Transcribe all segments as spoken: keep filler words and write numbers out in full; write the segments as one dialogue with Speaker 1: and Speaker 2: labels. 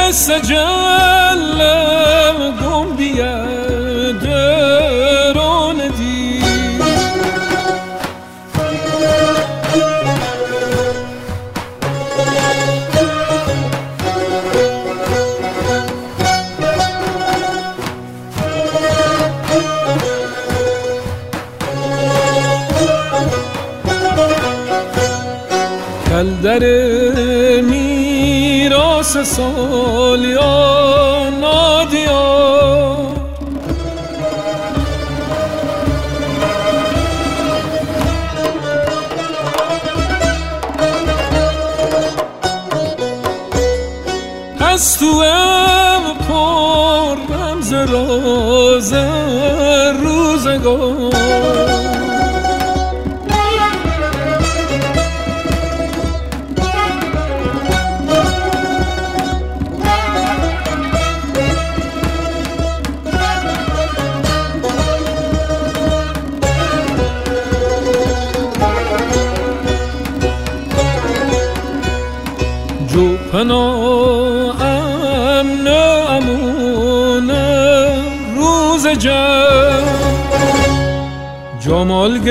Speaker 1: سجل گم بیاد رون دی کل در میراث سالیان نادیار از تو ام پر رمز راز روزگار جو پناه امن امون روز جنگ جمالگ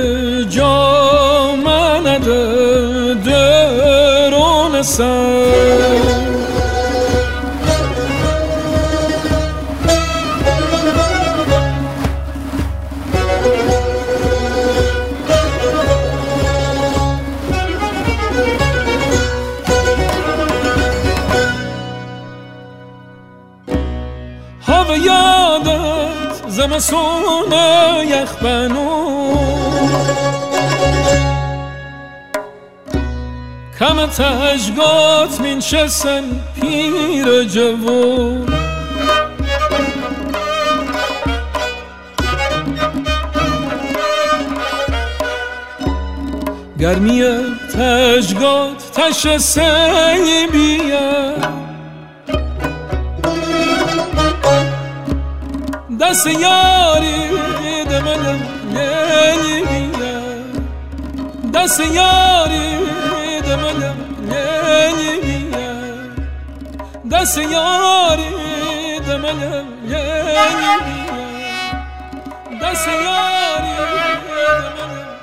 Speaker 1: جامنه درون سر هوا یادت زمستون یخ بنون کم تشگات مینشستن پیر جوون گرمی تشگات تشسته بیاد دست یاری دملم یعنی بیاد دست یاری دملم یعنی بیاد دست یاری دملم یعنی بیاد دست یاری دملم